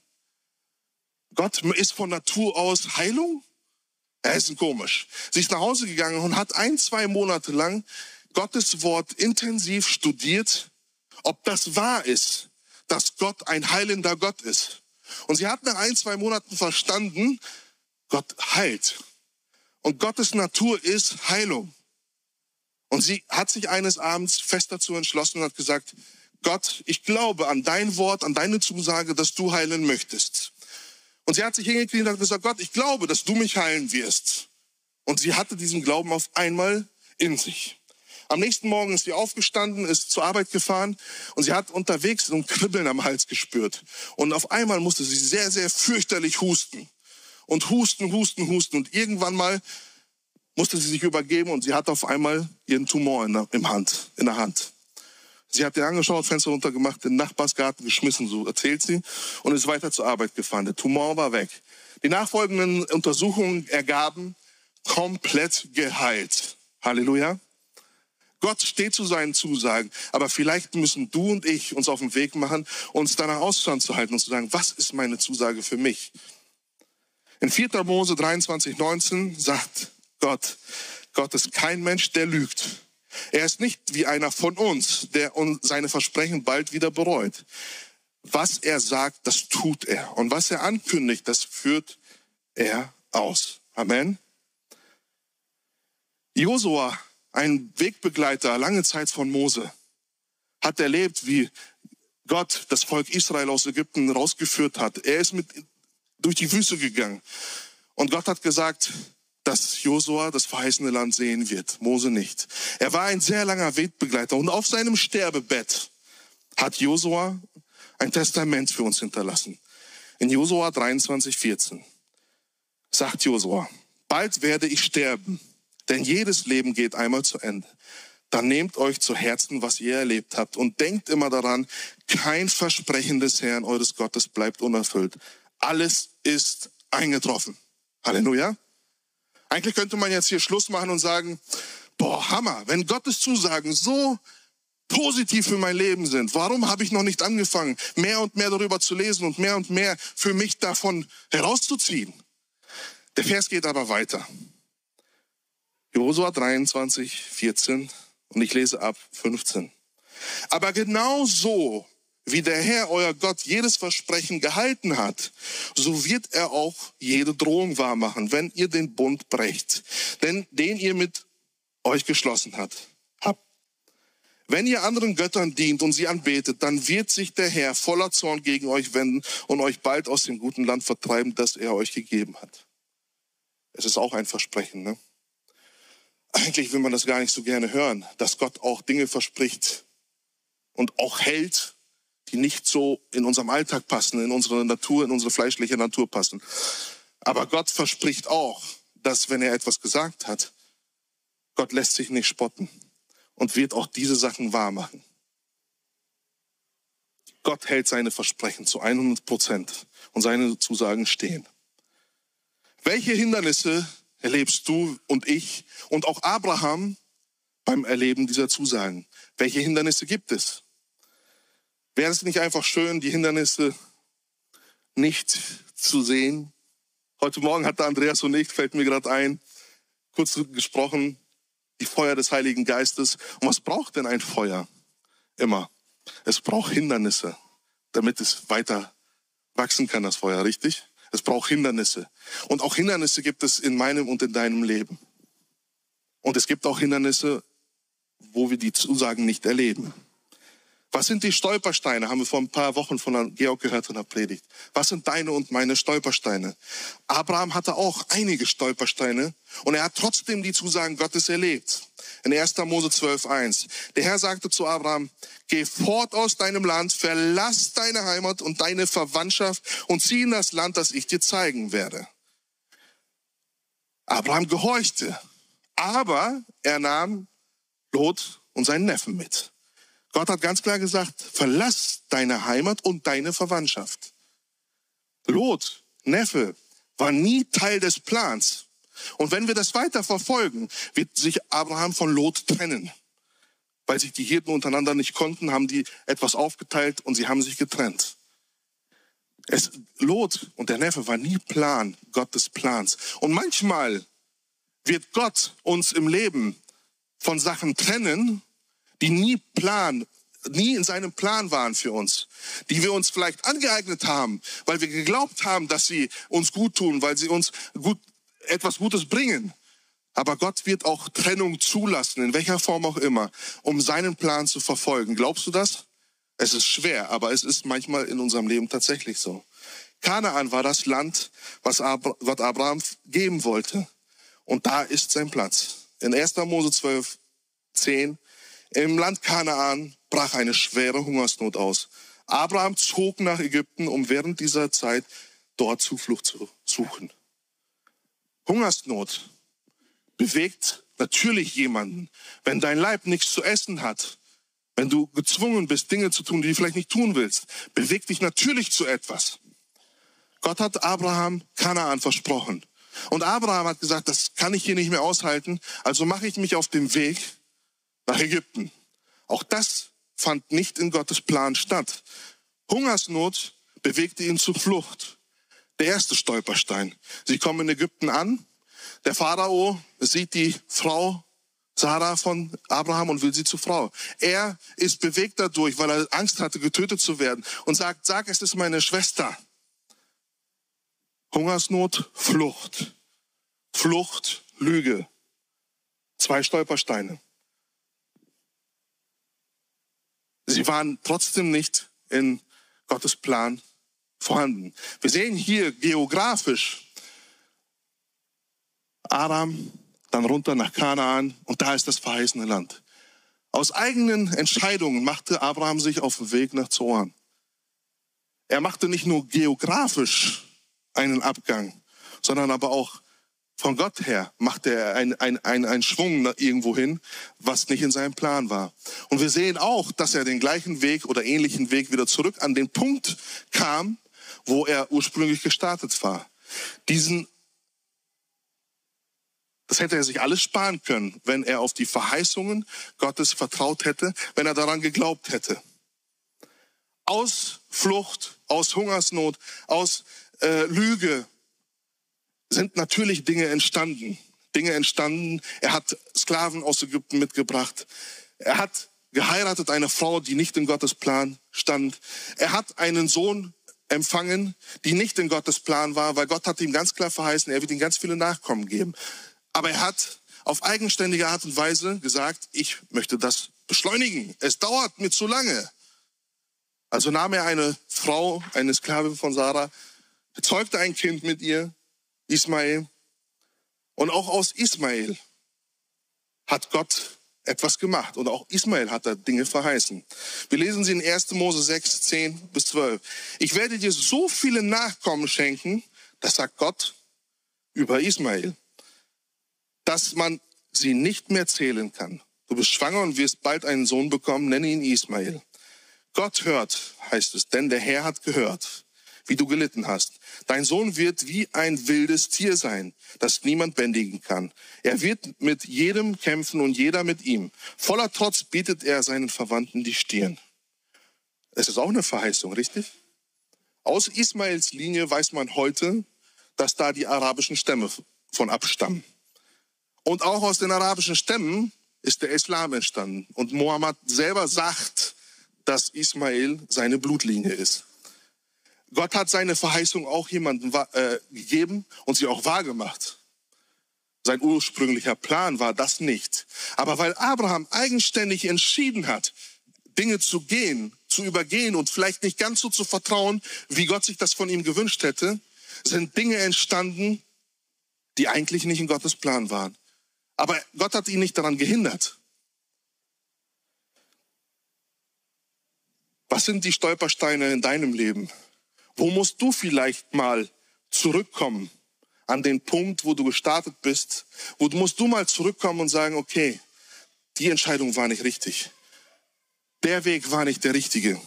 Gott ist von Natur aus Heilung? Er ist komisch. Sie ist nach Hause gegangen und hat ein, zwei Monate lang Gottes Wort intensiv studiert, ob das wahr ist, dass Gott ein heilender Gott ist. Und sie hat nach ein, zwei Monaten verstanden, Gott heilt. Und Gottes Natur ist Heilung. Und sie hat sich eines Abends fest dazu entschlossen und hat gesagt, Gott, ich glaube an dein Wort, an deine Zusage, dass du heilen möchtest. Und sie hat sich hingekriegt und hat gesagt, Gott, ich glaube, dass du mich heilen wirst. Und sie hatte diesen Glauben auf einmal in sich. Am nächsten Morgen ist sie aufgestanden, ist zur Arbeit gefahren und sie hat unterwegs so ein Kribbeln am Hals gespürt. Und auf einmal musste sie sehr, sehr fürchterlich husten. Und husten, husten, husten. Und irgendwann mal musste sie sich übergeben und sie hat auf einmal ihren Tumor in der, im Hand, in der Hand. Sie hat den angeschaut, Fenster runtergemacht, den Nachbarsgarten geschmissen, so erzählt sie, und ist weiter zur Arbeit gefahren. Der Tumor war weg. Die nachfolgenden Untersuchungen ergaben, komplett geheilt. Halleluja. Gott steht zu seinen Zusagen, aber vielleicht müssen du und ich uns auf den Weg machen, uns danach Ausstand zu halten und zu sagen, was ist meine Zusage für mich? In vierter Mose dreiundzwanzig, neunzehn sagt Gott, Gott ist kein Mensch, der lügt. Er ist nicht wie einer von uns, der seine Versprechen bald wieder bereut. Was er sagt, das tut er. Und was er ankündigt, das führt er aus. Amen. Josua, ein Wegbegleiter lange Zeit von Mose, hat erlebt, wie Gott das Volk Israel aus Ägypten rausgeführt hat. Er ist mit durch die Wüste gegangen. Und Gott hat gesagt, dass Josua das verheißene Land sehen wird, Mose nicht. Er war ein sehr langer Wegbegleiter und auf seinem Sterbebett hat Josua ein Testament für uns hinterlassen. In Josua dreiundzwanzig, vierzehn sagt Josua, bald werde ich sterben, denn jedes Leben geht einmal zu Ende. Dann nehmt euch zu Herzen, was ihr erlebt habt und denkt immer daran, kein Versprechen des Herrn, eures Gottes, bleibt unerfüllt. Alles ist eingetroffen. Halleluja. Eigentlich könnte man jetzt hier Schluss machen und sagen, boah, Hammer, wenn Gottes Zusagen so positiv für mein Leben sind, warum habe ich noch nicht angefangen, mehr und mehr darüber zu lesen und mehr und mehr für mich davon herauszuziehen? Der Vers geht aber weiter. Josua dreiundzwanzig, vierzehn und ich lese ab fünfzehn. Aber genau so, wie der Herr, euer Gott, jedes Versprechen gehalten hat, so wird er auch jede Drohung wahrmachen, wenn ihr den Bund brecht, denn den ihr mit euch geschlossen habt. Wenn ihr anderen Göttern dient und sie anbetet, dann wird sich der Herr voller Zorn gegen euch wenden und euch bald aus dem guten Land vertreiben, das er euch gegeben hat. Es ist auch ein Versprechen, ne? Eigentlich will man das gar nicht so gerne hören, dass Gott auch Dinge verspricht und auch hält, die nicht so in unserem Alltag passen, in unsere Natur, in unsere fleischliche Natur passen. Aber Gott verspricht auch, dass wenn er etwas gesagt hat, Gott lässt sich nicht spotten und wird auch diese Sachen wahr machen. Gott hält seine Versprechen zu hundert Prozent und seine Zusagen stehen. Welche Hindernisse erlebst du und ich und auch Abraham beim Erleben dieser Zusagen? Welche Hindernisse gibt es? Wäre es nicht einfach schön, die Hindernisse nicht zu sehen? Heute Morgen hatte Andreas und ich, fällt mir gerade ein, kurz gesprochen, die Feuer des Heiligen Geistes. Und was braucht denn ein Feuer? Immer. Es braucht Hindernisse, damit es weiter wachsen kann, das Feuer, richtig? Es braucht Hindernisse. Und auch Hindernisse gibt es in meinem und in deinem Leben. Und es gibt auch Hindernisse, wo wir die Zusagen nicht erleben. Was sind die Stolpersteine? Haben wir vor ein paar Wochen von Georg gehört in der Predigt. Was sind deine und meine Stolpersteine? Abraham hatte auch einige Stolpersteine und er hat trotzdem die Zusagen Gottes erlebt. In erster Mose zwölf, eins. Der Herr sagte zu Abraham, geh fort aus deinem Land, verlass deine Heimat und deine Verwandtschaft und zieh in das Land, das ich dir zeigen werde. Abraham gehorchte, aber er nahm Lot und seinen Neffen mit. Gott hat ganz klar gesagt, verlass deine Heimat und deine Verwandtschaft. Lot, Neffe, war nie Teil des Plans. Und wenn wir das weiter verfolgen, wird sich Abraham von Lot trennen. Weil sich die Hirten untereinander nicht konnten, haben die etwas aufgeteilt und sie haben sich getrennt. Es, Lot und der Neffe war nie Plan Gottes Plans. Und manchmal wird Gott uns im Leben von Sachen trennen, die nie Plan, nie in seinem Plan waren für uns, die wir uns vielleicht angeeignet haben, weil wir geglaubt haben, dass sie uns gut tun, weil sie uns gut, etwas Gutes bringen. Aber Gott wird auch Trennung zulassen, in welcher Form auch immer, um seinen Plan zu verfolgen. Glaubst du das? Es ist schwer, aber es ist manchmal in unserem Leben tatsächlich so. Kanaan war das Land, was Abraham geben wollte. Und da ist sein Platz. In erster Mose zwölf, zehn. Im Land Kanaan brach eine schwere Hungersnot aus. Abraham zog nach Ägypten, um während dieser Zeit dort Zuflucht zu suchen. Hungersnot bewegt natürlich jemanden. Wenn dein Leib nichts zu essen hat, wenn du gezwungen bist, Dinge zu tun, die du vielleicht nicht tun willst, bewegt dich natürlich zu etwas. Gott hat Abraham Kanaan versprochen. Und Abraham hat gesagt, das kann ich hier nicht mehr aushalten, also mache ich mich auf den Weg nach Ägypten. Auch das fand nicht in Gottes Plan statt. Hungersnot bewegte ihn zur Flucht. Der erste Stolperstein. Sie kommen in Ägypten an. Der Pharao sieht die Frau Sarah von Abraham und will sie zur Frau. Er ist bewegt dadurch, weil er Angst hatte, getötet zu werden und sagt, sag, es ist meine Schwester. Hungersnot, Flucht. Flucht, Lüge. Zwei Stolpersteine. Sie waren trotzdem nicht in Gottes Plan vorhanden. Wir sehen hier geografisch Aram, dann runter nach Kanaan und da ist das verheißene Land. Aus eigenen Entscheidungen machte Abraham sich auf den Weg nach Zoan. Er machte nicht nur geografisch einen Abgang, sondern aber auch von Gott her machte er einen ein, ein, ein Schwung irgendwo hin, was nicht in seinem Plan war. Und wir sehen auch, dass er den gleichen Weg oder ähnlichen Weg wieder zurück an den Punkt kam, wo er ursprünglich gestartet war. Diesen, das hätte er sich alles sparen können, wenn er auf die Verheißungen Gottes vertraut hätte, wenn er daran geglaubt hätte. Aus Flucht, aus Hungersnot, aus äh, Lüge sind natürlich Dinge entstanden. Dinge entstanden. Er hat Sklaven aus Ägypten mitgebracht. Er hat geheiratet eine Frau, die nicht in Gottes Plan stand. Er hat einen Sohn empfangen, die nicht in Gottes Plan war, weil Gott hat ihm ganz klar verheißen, er wird ihm ganz viele Nachkommen geben. Aber er hat auf eigenständige Art und Weise gesagt, ich möchte das beschleunigen. Es dauert mir zu lange. Also nahm er eine Frau, eine Sklavin von Sarah, zeugte ein Kind mit ihr, Ismael. Und auch aus Ismael hat Gott etwas gemacht. Und auch Ismael hat da Dinge verheißen. Wir lesen sie in erster Mose sechs, zehn bis zwölf. Ich werde dir so viele Nachkommen schenken, das sagt Gott über Ismael, dass man sie nicht mehr zählen kann. Du bist schwanger und wirst bald einen Sohn bekommen, nenne ihn Ismael. Gott hört, heißt es, denn der Herr hat gehört, wie du gelitten hast. Dein Sohn wird wie ein wildes Tier sein, das niemand bändigen kann. Er wird mit jedem kämpfen und jeder mit ihm. Voller Trotz bietet er seinen Verwandten die Stirn. Es ist auch eine Verheißung, richtig? Aus Ismaels Linie weiß man heute, dass da die arabischen Stämme von abstammen. Und auch aus den arabischen Stämmen ist der Islam entstanden. Und Mohammed selber sagt, dass Ismael seine Blutlinie ist. Gott hat seine Verheißung auch jemandem äh, gegeben und sie auch wahrgemacht. Sein ursprünglicher Plan war das nicht. Aber weil Abraham eigenständig entschieden hat, Dinge zu gehen, zu übergehen und vielleicht nicht ganz so zu vertrauen, wie Gott sich das von ihm gewünscht hätte, sind Dinge entstanden, die eigentlich nicht in Gottes Plan waren. Aber Gott hat ihn nicht daran gehindert. Was sind die Stolpersteine in deinem Leben? Wo musst du vielleicht mal zurückkommen an den Punkt, wo du gestartet bist? Wo musst du mal zurückkommen und sagen, okay, die Entscheidung war nicht richtig. Der Weg war nicht der richtige.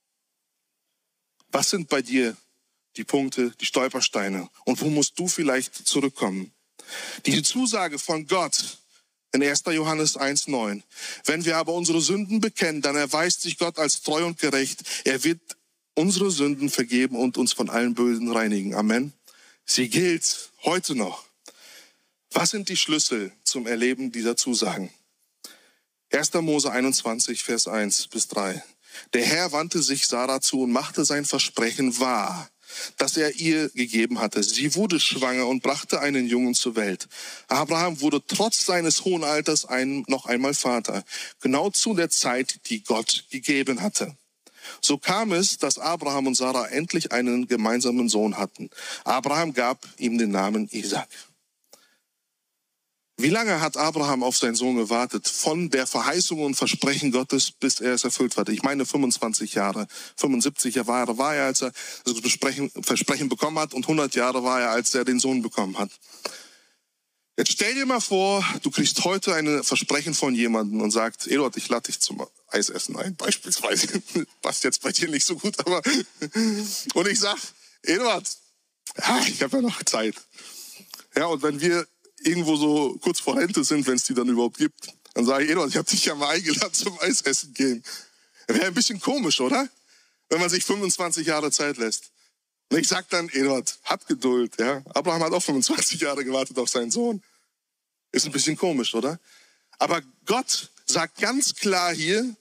Was sind bei dir die Punkte, die Stolpersteine? Und wo musst du vielleicht zurückkommen? Die Zusage von Gott in erster Johannes eins neun. Wenn wir aber unsere Sünden bekennen, dann erweist sich Gott als treu und gerecht. Er wird unsere Sünden vergeben und uns von allen Bösen reinigen. Amen. Sie gilt heute noch. Was sind die Schlüssel zum Erleben dieser Zusagen? erster Mose einundzwanzig, Vers eins bis drei. Der Herr wandte sich Sarah zu und machte sein Versprechen wahr, das er ihr gegeben hatte. Sie wurde schwanger und brachte einen Jungen zur Welt. Abraham wurde trotz seines hohen Alters ein, noch einmal Vater, genau zu der Zeit, die Gott gegeben hatte. So kam es, dass Abraham und Sarah endlich einen gemeinsamen Sohn hatten. Abraham gab ihm den Namen Isaac. Wie lange hat Abraham auf seinen Sohn gewartet? Von der Verheißung und Versprechen Gottes, bis er es erfüllt hatte. Ich meine fünfundzwanzig Jahre. fünfundsiebzig Jahre war er, als er das Versprechen bekommen hat, und hundert Jahre war er, als er den Sohn bekommen hat. Jetzt stell dir mal vor, du kriegst heute ein Versprechen von jemandem und sagt, Eduard, ich lade dich zum Eisessen ein, beispielsweise. Passt jetzt bei dir nicht so gut, aber... Und ich sag, Eduard, ja, ich habe ja noch Zeit. Ja, und wenn wir irgendwo so kurz vor Rente sind, wenn es die dann überhaupt gibt, dann sage ich, Eduard, ich habe dich ja mal eingeladen zum Eisessen gehen. Wäre ein bisschen komisch, oder? Wenn man sich fünfundzwanzig Jahre Zeit lässt. Und ich sage dann, Eduard, hab Geduld. Ja? Abraham hat auch fünfundzwanzig Jahre gewartet auf seinen Sohn. Ist ein bisschen komisch, oder? Aber Gott sagt ganz klar hier,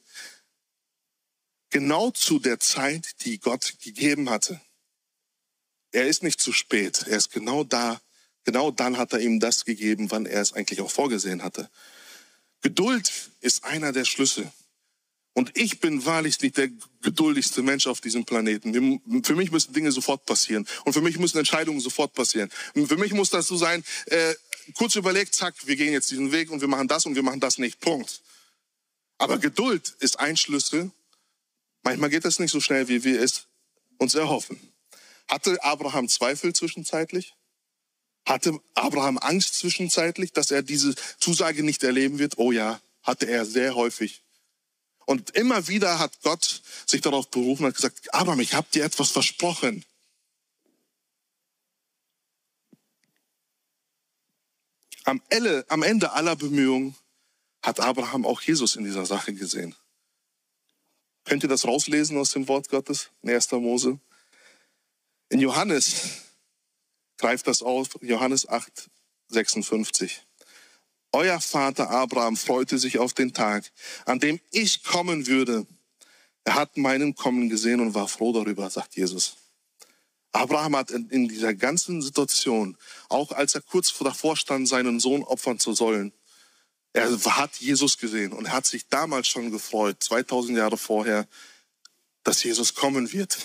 genau zu der Zeit, die Gott gegeben hatte. Er ist nicht zu spät, er ist genau da genau dann hat er ihm das gegeben, wann er es eigentlich auch vorgesehen hatte. Geduld ist einer der Schlüssel. Und ich bin wahrlich nicht der geduldigste Mensch auf diesem Planeten. Für mich müssen Dinge sofort passieren. Und für mich müssen Entscheidungen sofort passieren. Und für mich muss das so sein, äh, kurz überlegt, zack, wir gehen jetzt diesen Weg und wir machen das und wir machen das nicht. Punkt. Aber Geduld ist ein Schlüssel. Manchmal geht das nicht so schnell, wie wir es uns erhoffen. Hatte Abraham Zweifel zwischenzeitlich? Hatte Abraham Angst zwischenzeitlich, dass er diese Zusage nicht erleben wird? Oh ja, hatte er sehr häufig. Und immer wieder hat Gott sich darauf berufen und hat gesagt, Abraham, ich habe dir etwas versprochen. Am Ende aller Bemühungen hat Abraham auch Jesus in dieser Sache gesehen. Könnt ihr das rauslesen aus dem Wort Gottes in erster Mose? In Johannes greift das auf, Johannes acht, sechsundfünfzig. Euer Vater Abraham freute sich auf den Tag, an dem ich kommen würde. Er hat meinen Kommen gesehen und war froh darüber, sagt Jesus. Abraham hat in, in dieser ganzen Situation, auch als er kurz davor stand, seinen Sohn opfern zu sollen, er hat Jesus gesehen und er hat sich damals schon gefreut, zweitausend Jahre vorher, dass Jesus kommen wird.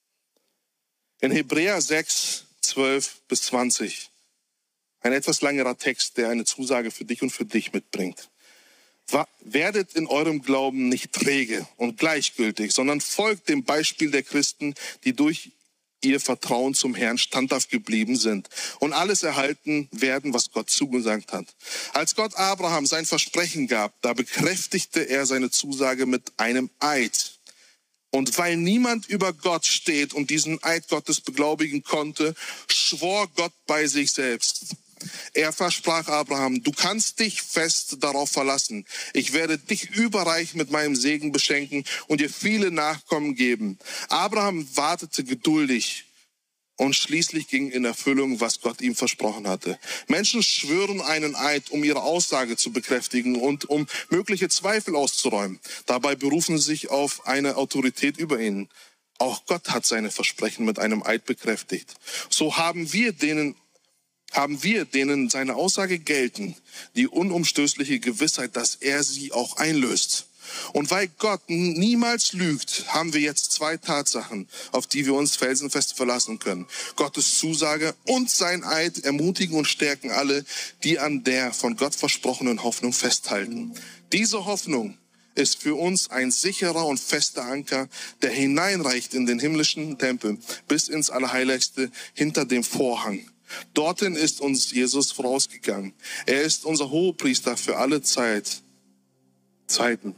In Hebräer sechs, zwölf bis zwanzig, ein etwas längerer Text, der eine Zusage für dich und für dich mitbringt. Werdet in eurem Glauben nicht träge und gleichgültig, sondern folgt dem Beispiel der Christen, die durch ihr Vertrauen zum Herrn standhaft geblieben sind und alles erhalten werden, was Gott zugesagt hat. Als Gott Abraham sein Versprechen gab, da bekräftigte er seine Zusage mit einem Eid. Und weil niemand über Gott steht und diesen Eid Gottes beglaubigen konnte, schwor Gott bei sich selbst. Er versprach Abraham, du kannst dich fest darauf verlassen. Ich werde dich überreich mit meinem Segen beschenken und dir viele Nachkommen geben. Abraham wartete geduldig und schließlich ging in Erfüllung, was Gott ihm versprochen hatte. Menschen schwören einen Eid, um ihre Aussage zu bekräftigen und um mögliche Zweifel auszuräumen. Dabei berufen sie sich auf eine Autorität über ihnen. Auch Gott hat seine Versprechen mit einem Eid bekräftigt. So haben wir denen haben wir, denen seine Aussage gelten, die unumstößliche Gewissheit, dass er sie auch einlöst. Und weil Gott niemals lügt, haben wir jetzt zwei Tatsachen, auf die wir uns felsenfest verlassen können. Gottes Zusage und sein Eid ermutigen und stärken alle, die an der von Gott versprochenen Hoffnung festhalten. Diese Hoffnung ist für uns ein sicherer und fester Anker, der hineinreicht in den himmlischen Tempel bis ins Allerheiligste hinter dem Vorhang. Dorthin ist uns Jesus vorausgegangen. Er ist unser Hohepriester für alle Zeit, Zeiten.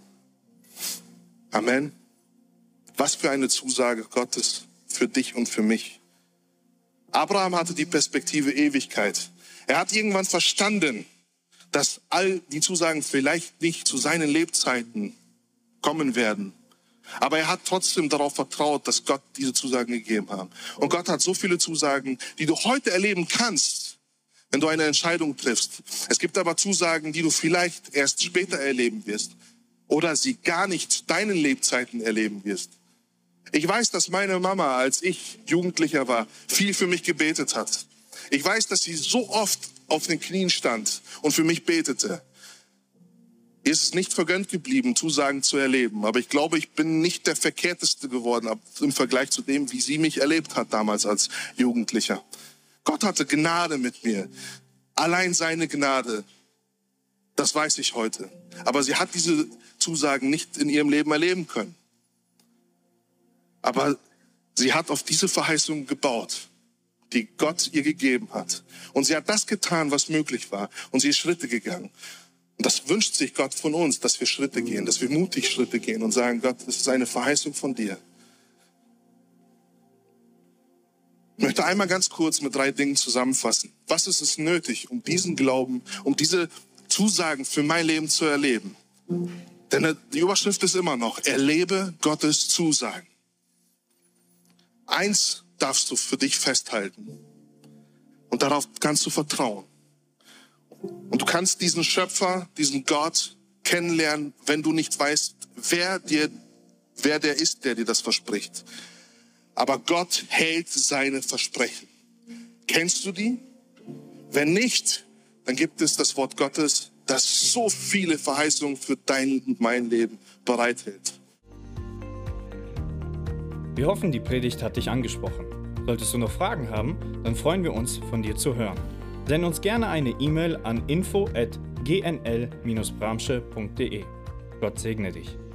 Amen. Was für eine Zusage Gottes für dich und für mich. Abraham hatte die Perspektive Ewigkeit. Er hat irgendwann verstanden, dass all die Zusagen vielleicht nicht zu seinen Lebzeiten kommen werden. Aber er hat trotzdem darauf vertraut, dass Gott diese Zusagen gegeben hat. Und Gott hat so viele Zusagen, die du heute erleben kannst, wenn du eine Entscheidung triffst. Es gibt aber Zusagen, die du vielleicht erst später erleben wirst oder sie gar nicht zu deinen Lebzeiten erleben wirst. Ich weiß, dass meine Mama, als ich Jugendlicher war, viel für mich gebetet hat. Ich weiß, dass sie so oft auf den Knien stand und für mich betete. Ihr ist es nicht vergönnt geblieben, Zusagen zu erleben. Aber ich glaube, ich bin nicht der Verkehrteste geworden im Vergleich zu dem, wie sie mich erlebt hat damals als Jugendlicher. Gott hatte Gnade mit mir. Allein seine Gnade, das weiß ich heute. Aber sie hat diese Zusagen nicht in ihrem Leben erleben können. Aber sie hat auf diese Verheißung gebaut, die Gott ihr gegeben hat. Und sie hat das getan, was möglich war. Und sie ist Schritte gegangen. Und das wünscht sich Gott von uns, dass wir Schritte gehen, dass wir mutig Schritte gehen und sagen, Gott, das ist eine Verheißung von dir. Ich möchte einmal ganz kurz mit drei Dingen zusammenfassen. Was ist es nötig, um diesen Glauben, um diese Zusagen für mein Leben zu erleben? Denn die Überschrift ist immer noch, erlebe Gottes Zusagen. Eins darfst du für dich festhalten und darauf kannst du vertrauen. Und du kannst diesen Schöpfer, diesen Gott kennenlernen, wenn du nicht weißt, wer dir, wer der ist, der dir das verspricht. Aber Gott hält seine Versprechen. Kennst du die? Wenn nicht, dann gibt es das Wort Gottes, das so viele Verheißungen für dein und mein Leben bereithält. Wir hoffen, die Predigt hat dich angesprochen. Solltest du noch Fragen haben, dann freuen wir uns, von dir zu hören. Send uns gerne eine E-Mail an info at g n l dash bramsche punkt d e. Gott segne dich.